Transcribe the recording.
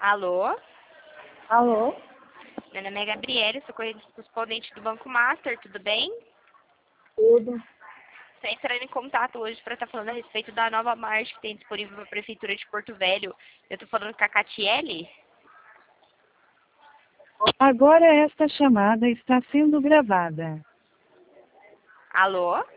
Alô? Alô? Meu nome é Gabriele, sou correspondente do Banco Master, tudo bem? Tudo. Estou entrando em contato hoje para estar falando a respeito da nova marcha que tem disponível para a Prefeitura de Porto Velho. Eu estou falando com a Catiele? Agora esta chamada está sendo gravada. Alô?